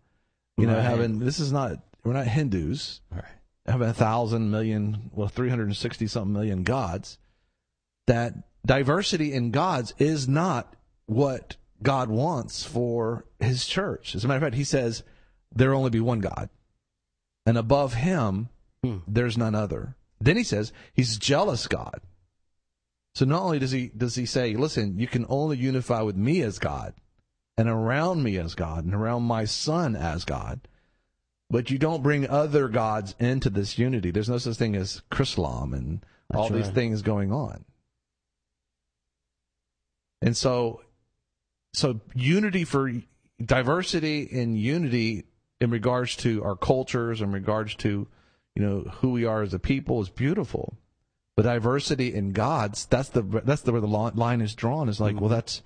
We're not Hindus. Right. Having 1,000 million, 360 something million gods. That diversity in gods is not what God wants for his church. As a matter of fact, he says there will only be one God. And above him, there's none other. Then he says he's jealous God. So not only does he say, listen, you can only unify with me as God and around me as God and around my son as God, but you don't bring other gods into this unity. There's no such thing as Chrislam and all these things going on. And so unity for diversity and unity in regards to our cultures, in regards to, who we are as a people is beautiful. But diversity in gods, that's where the line is drawn. Is like, well, that's,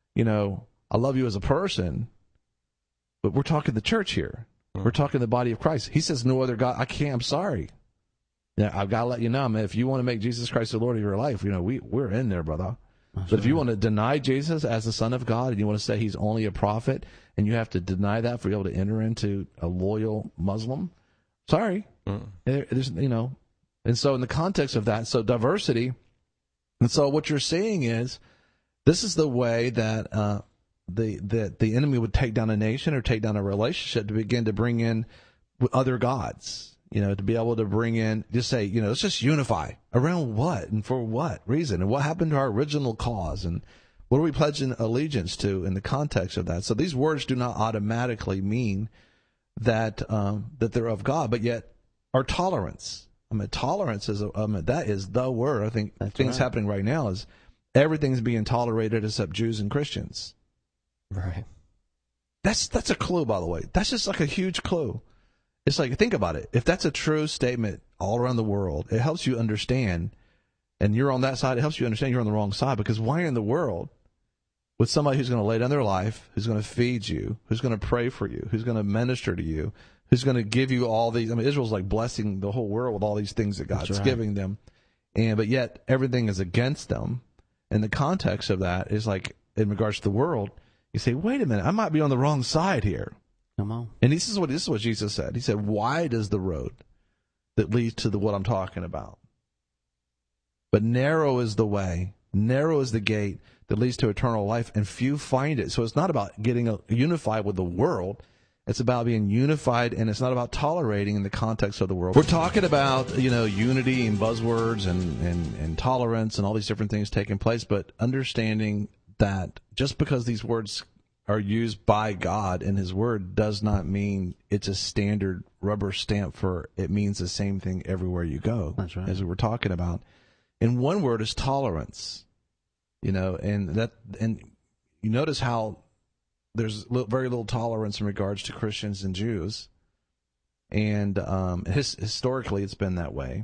I love you as a person, but we're talking the church here. We're talking the body of Christ. He says no other God. I'm sorry. Yeah, I've got to let you know, man, if you want to make Jesus Christ the Lord of your life, we're in there, brother. But if you want to deny Jesus as the Son of God and you want to say he's only a prophet and you have to deny that for you able to enter into a loyal Muslim, sorry. There's, and so in the context of that, so diversity, and so what you're seeing is this is the way that the enemy would take down a nation or take down a relationship to begin to bring in other gods. To be able to bring in, just say, let's just unify around what and for what reason and what happened to our original cause and what are we pledging allegiance to in the context of that. So these words do not automatically mean that that they're of God, but yet our tolerance. I mean, tolerance is that is the word. I think things happening right now is everything's being tolerated except Jews and Christians. Right. That's a clue, by the way. That's just like a huge clue. It's like, think about it. If that's a true statement all around the world, it helps you understand, and you're on that side, it helps you understand you're on the wrong side, because why in the world would somebody who's going to lay down their life, who's going to feed you, who's going to pray for you, who's going to minister to you, who's going to give you all these, Israel's like blessing the whole world with all these things that God's giving them, but yet everything is against them. And the context of that is like, in regards to the world, you say, wait a minute, I might be on the wrong side here. Come on. And this is what Jesus said. He said, wide is the road that leads to what I'm talking about. But narrow is the way, narrow is the gate that leads to eternal life, and few find it. So it's not about getting unified with the world. It's about being unified, and it's not about tolerating in the context of the world. We're talking about, unity and buzzwords and tolerance and all these different things taking place, but understanding that just because these words are used by God in his word does not mean it's a standard rubber stamp for it means the same thing everywhere you go. That's right. As we were talking about. And one word is tolerance. And you notice how there's very little tolerance in regards to Christians and Jews. And historically it's been that way.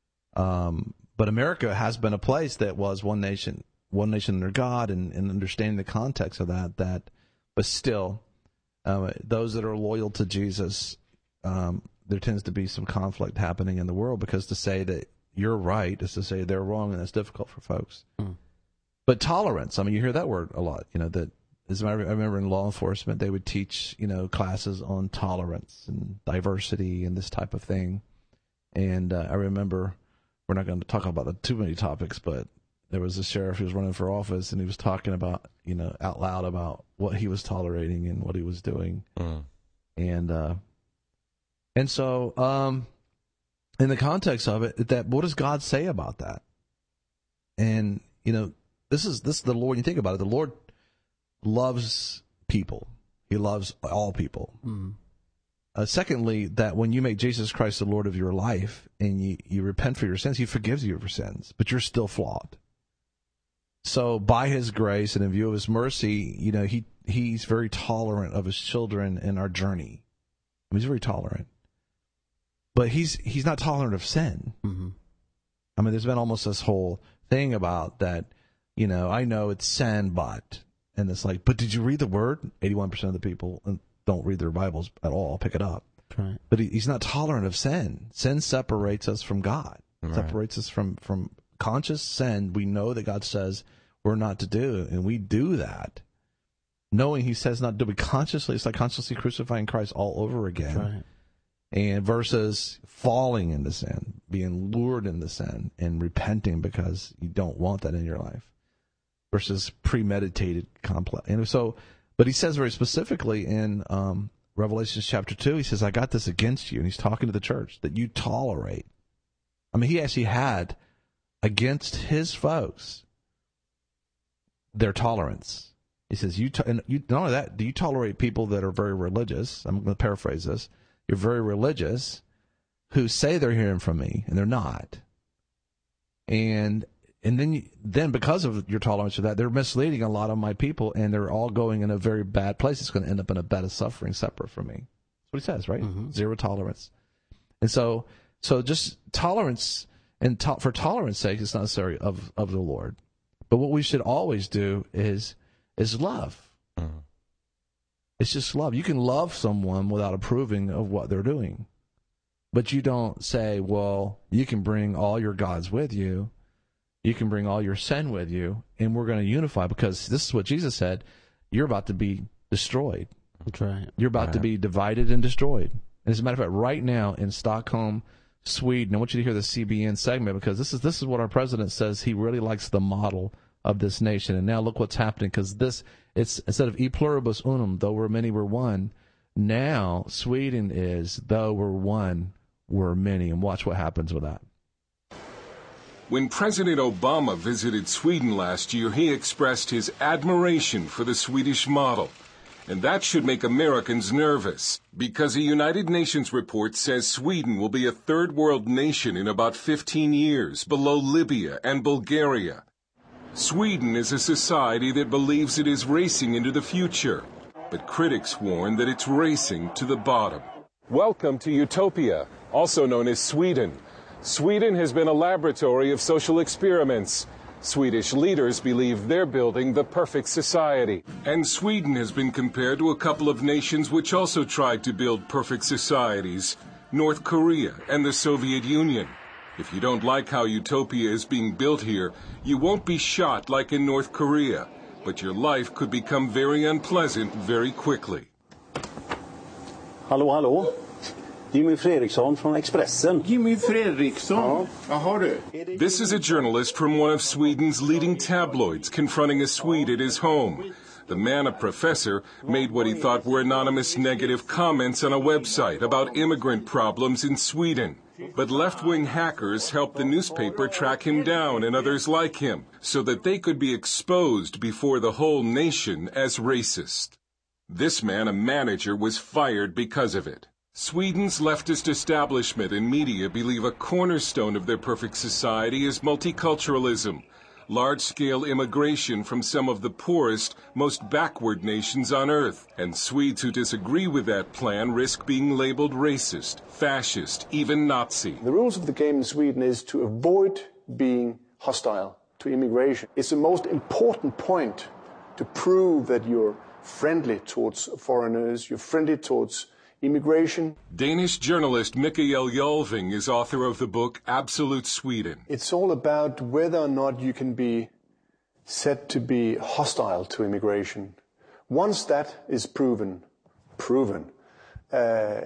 But America has been a place that was one nation under God, and understanding the context of that, but still, those that are loyal to Jesus, there tends to be some conflict happening in the world, because to say that you're right is to say they're wrong, and that's difficult for folks. But tolerance, you hear that word a lot. That as a matter of, I remember in law enforcement they would teach classes on tolerance and diversity and this type of thing. And I remember, we're not going to talk about too many topics, but there was a sheriff who was running for office, and he was talking about, out loud about what he was tolerating and what he was doing. And so, in the context of it, what does God say about that? And, this is the Lord. When you think about it, the Lord loves people. He loves all people. Secondly, that when you make Jesus Christ the Lord of your life and you repent for your sins, he forgives you of your sins, but you're still flawed. So by his grace and in view of his mercy, he's very tolerant of his children and our journey. He's very tolerant. But he's not tolerant of sin. I mean, there's been almost this whole thing about that, I know it's sin, but did you read the word? 81% of the people don't read their Bibles at all, pick it up. Right. But he's not tolerant of sin. Sin separates us from God. It separates us from conscious sin. We know that God says we're not to do, and we do that. Knowing he says not to do it consciously, it's like consciously crucifying Christ all over again. Right. And versus falling into sin, being lured into sin, and repenting because you don't want that in your life, versus premeditated complex. And so, but he says very specifically in Revelation chapter 2, he says, I got this against you. And he's talking to the church that you tolerate. I mean, he actually had against his folks their tolerance. He says, and not only that, do you tolerate people that are very religious? I'm going to paraphrase this. You're very religious, who say they're hearing from me, and they're not. And then because of your tolerance of that, they're misleading a lot of my people, and they're all going in a very bad place. It's going to end up in a bed of suffering separate from me. That's what he says, right? Zero tolerance. And so just tolerance, and for tolerance sake, it's necessary of the Lord. But what we should always do is love. It's just love. You can love someone without approving of what they're doing. But you don't say, well, you can bring all your gods with you. You can bring all your sin with you, and we're going to unify, because this is what Jesus said. You're about to be destroyed. That's right. You're about to be divided and destroyed. And as a matter of fact, right now in Stockholm, Sweden, I want you to hear the CBN segment, because this is what our president says. He really likes the model of this nation. And now look what's happening, because it's instead of e pluribus unum, though we're many, we're one. Now Sweden is, though we're one, we're many. And watch what happens with that. When President Obama visited Sweden last year, he expressed his admiration for the Swedish model. And that should make Americans nervous, because a United Nations report says Sweden will be a third world nation in about 15 years, below Libya and Bulgaria. Sweden is a society that believes it is racing into the future, but critics warn that it's racing to the bottom. Welcome to Utopia, also known as Sweden. Sweden has been a laboratory of social experiments. Swedish leaders believe they're building the perfect society. And Sweden has been compared to a couple of nations which also tried to build perfect societies, North Korea and the Soviet Union. If you don't like how Utopia is being built here, you won't be shot like in North Korea, but your life could become very unpleasant very quickly. Hallå, hallå. Jimmy Fredriksson from Expressen. Jimmy Fredriksson? Jaha du. This is a journalist from one of Sweden's leading tabloids confronting a Swede at his home. The man, a professor, made what he thought were anonymous negative comments on a website about immigrant problems in Sweden. But left-wing hackers helped the newspaper track him down and others like him, so that they could be exposed before the whole nation as racist. This man, a manager, was fired because of it. Sweden's leftist establishment and media believe a cornerstone of their perfect society is multiculturalism, large-scale immigration from some of the poorest, most backward nations on earth. And Swedes who disagree with that plan risk being labeled racist, fascist, even Nazi. The rules of the game in Sweden is to avoid being hostile to immigration. It's the most important point to prove that you're friendly towards foreigners, you're friendly towards immigration. Danish journalist Mikael Jalving is author of the book Absolute Sweden. It's all about whether or not you can be said to be hostile to immigration. Once that is proven,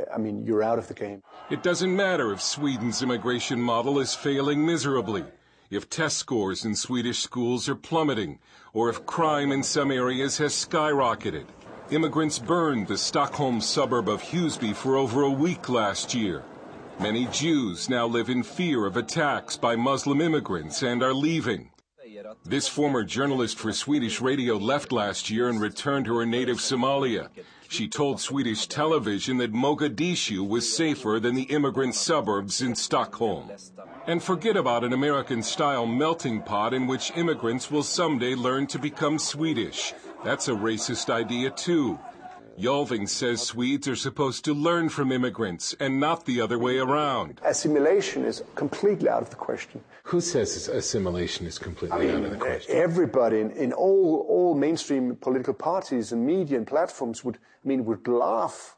you're out of the game. It doesn't matter if Sweden's immigration model is failing miserably. if test scores in Swedish schools are plummeting, or if crime in some areas has skyrocketed. Immigrants burned the Stockholm suburb of Husby for over a week last year. Many Jews now live in fear of attacks by Muslim immigrants and are leaving. This former journalist for Swedish radio left last year and returned to her native Somalia. She told Swedish television that Mogadishu was safer than the immigrant suburbs in Stockholm. And forget about an American-style melting pot in which immigrants will someday learn to become Swedish. That's a racist idea, too. Jalving says Swedes are supposed to learn from immigrants and not the other way around. Assimilation is completely out of the question. Who says assimilation is completely out of the question? Everybody in all mainstream political parties and media and platforms would laugh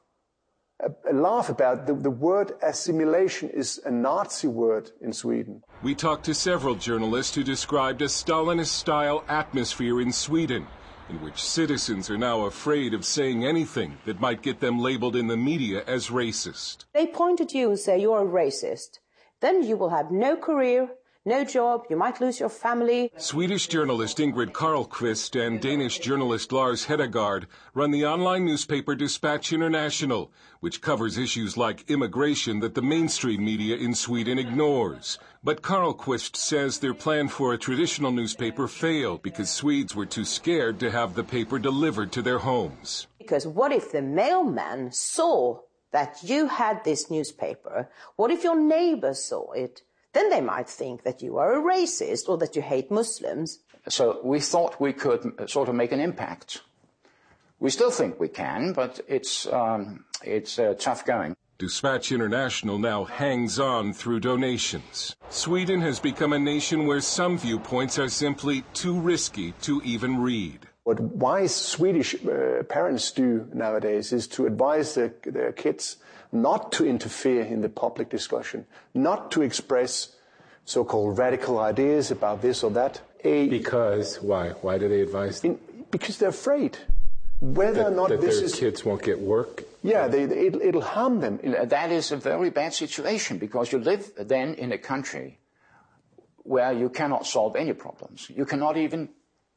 about the word assimilation is a Nazi word in Sweden. We talked to several journalists who described a Stalinist-style atmosphere in Sweden, in which citizens are now afraid of saying anything that might get them labeled in the media as racist. They point at you and say you're a racist. Then you will have no career, no job, you might lose your family. Swedish journalist Ingrid Carlqvist and Danish journalist Lars Hedegaard run the online newspaper Dispatch International, which covers issues like immigration that the mainstream media in Sweden ignores. But Carlqvist says their plan for a traditional newspaper failed because Swedes were too scared to have the paper delivered to their homes. Because what if the mailman saw that you had this newspaper? What if your neighbor saw it? Then they might think that you are a racist or that you hate Muslims. So we thought we could sort of make an impact. We still think we can, but it's tough going. Dispatch International now hangs on through donations. Sweden has become a nation where some viewpoints are simply too risky to even read. What wise Swedish parents do nowadays is to advise their kids not to interfere in the public discussion, not to express so-called radical ideas about this or that. Because why? Why do they advise them? Because they're afraid. Whether or not that this their kids won't get work? Yeah, it'll harm them. That is a very bad situation because you live then in a country where you cannot solve any problems. You cannot even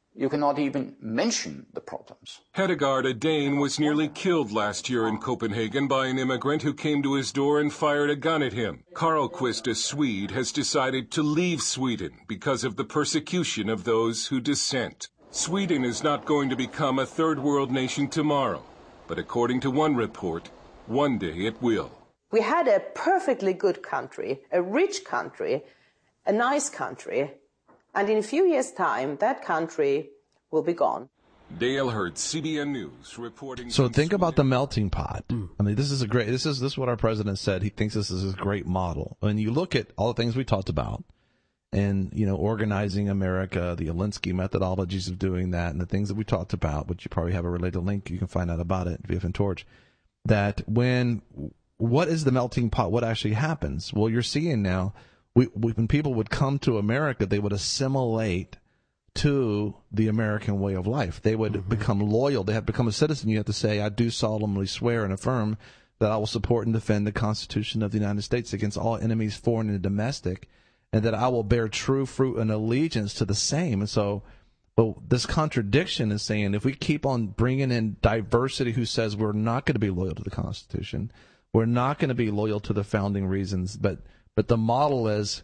mention the problems. Hedegaard, a Dane, was nearly killed last year in Copenhagen by an immigrant who came to his door and fired a gun at him. Carlqvist, a Swede, has decided to leave Sweden because of the persecution of those who dissent. Sweden is not going to become a third world nation tomorrow, but according to one report, one day it will. We had a perfectly good country, a rich country, a nice country, and in a few years' time, that country will be gone. Dale Hurt, CBN News, reporting. So think about the melting pot. I mean, this is what our president said. He thinks this is a great model. When you look at all the things we talked about, and, organizing America, the Alinsky methodologies of doing that, and the things that we talked about, which you probably have a related link, you can find out about it, VFN Torch, that what is the melting pot? What actually happens? Well, you're seeing now, when people would come to America, they would assimilate to the American way of life. They would become loyal. They have to become a citizen. You have to say, I do solemnly swear and affirm that I will support and defend the Constitution of the United States against all enemies, foreign and domestic, and that I will bear true fruit and allegiance to the same. And so, this contradiction is saying if we keep on bringing in diversity who says we're not going to be loyal to the Constitution, we're not going to be loyal to the founding reasons, but the model is,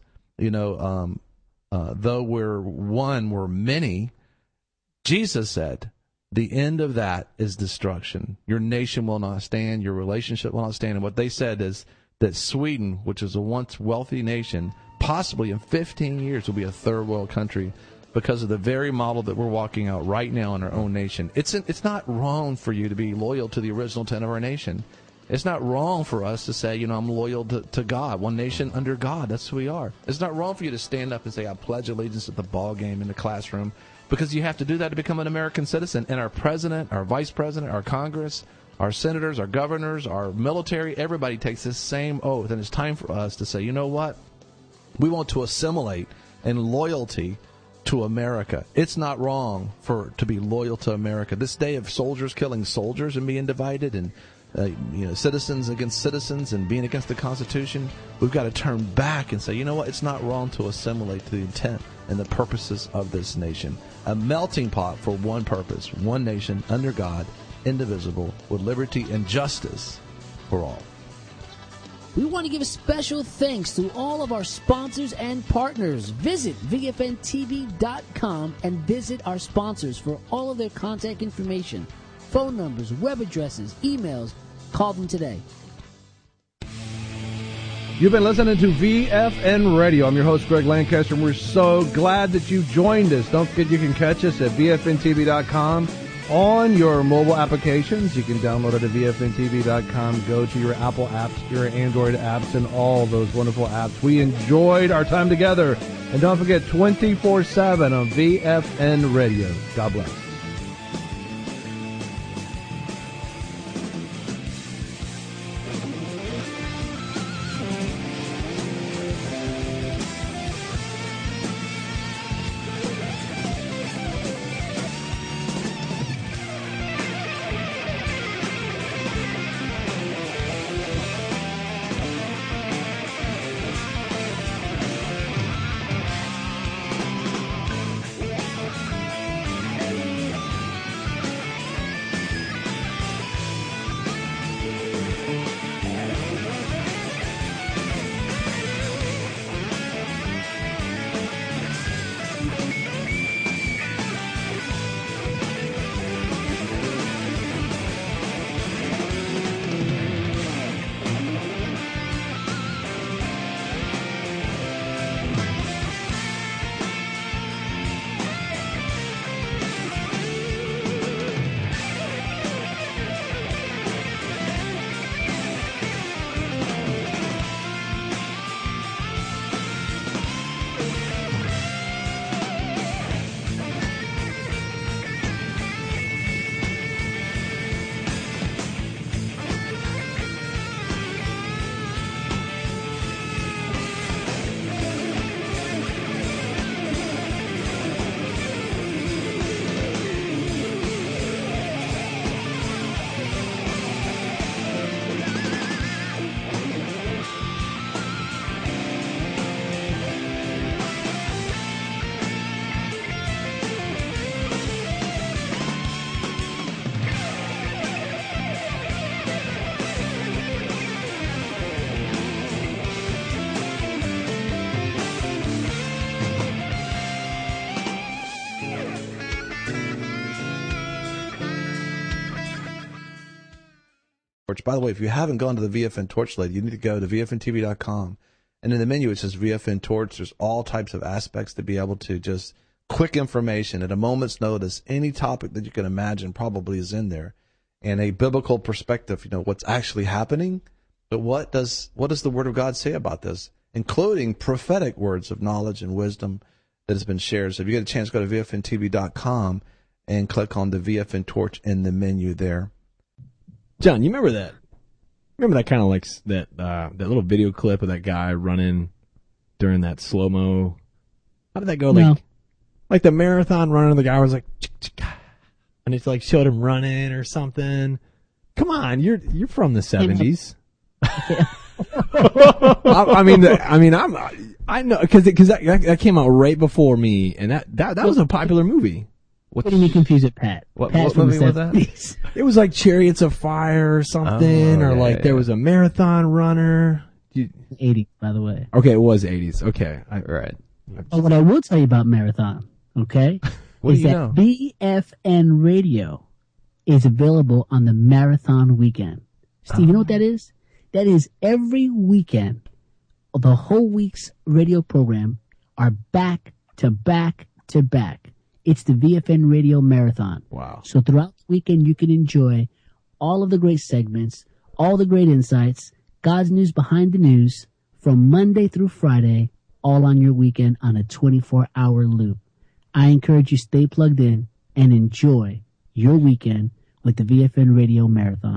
though we're one, we're many. Jesus said, the end of that is destruction. Your nation will not stand. Your relationship will not stand. And what they said is that Sweden, which is a once wealthy nation, possibly in 15 years will be a third world country because of the very model that we're walking out right now in our own nation. It's not wrong for you to be loyal to the original intent of our nation. It's not wrong for us to say, I'm loyal to God, one nation under God. That's who we are. It's not wrong for you to stand up and say, I pledge allegiance at the ball game in the classroom, because you have to do that to become an American citizen. And our president, our vice president, our Congress, our senators, our governors, our military, everybody takes this same oath. And it's time for us to say, you know what? We want to assimilate in loyalty to America. It's not wrong to be loyal to America. This day of soldiers killing soldiers and being divided and citizens against citizens and being against the Constitution, we've got to turn back and say, you know what, it's not wrong to assimilate to the intent and the purposes of this nation. A melting pot for one purpose, one nation under God, indivisible, with liberty and justice for all. We want to give a special thanks to all of our sponsors and partners. Visit VFNTV.com and visit our sponsors for all of their contact information, phone numbers, web addresses, emails. Call them today. You've been listening to VFN Radio. I'm your host, Greg Lancaster, and we're so glad that you joined us. Don't forget you can catch us at VFNTV.com on your mobile applications. You can download it at VFNTV.com. Go to your Apple apps, your Android apps, and all those wonderful apps. We enjoyed our time together. And don't forget, 24/7 on VFN Radio. God bless. By the way, if you haven't gone to the VFN Torch lately, you need to go to VFNTV.com. And in the menu, it says VFN Torch. There's all types of aspects to be able to just quick information at a moment's notice. Any topic that you can imagine probably is in there. And a biblical perspective, what's actually happening. But what does the Word of God say about this? Including prophetic words of knowledge and wisdom that has been shared. So if you get a chance, go to VFNTV.com and click on the VFN Torch in the menu there. John, you remember that? Remember that kind of like that little video clip of that guy running during that slow mo? How did that go? No. Like the marathon runner, the guy was like, and it's like showed him running or something. Come on, you're from the 70s. I know because that came out right before me, and that was a popular movie. What do you confuse it, Pat? What movie was that? It was like Chariots of Fire or something, there was a marathon runner. 80s, by the way. Okay, it was 80s. Okay, right. But what I will tell you about marathon, okay, what is do you that know? VFN Radio is available on the marathon weekend. Steve, you know what that is? That is every weekend, the whole week's radio program are back to back to back. It's the VFN Radio Marathon. Wow. So throughout the weekend, you can enjoy all of the great segments, all the great insights, God's news behind the news, from Monday through Friday, all on your weekend on a 24-hour loop. I encourage you stay plugged in and enjoy your weekend with the VFN Radio Marathon.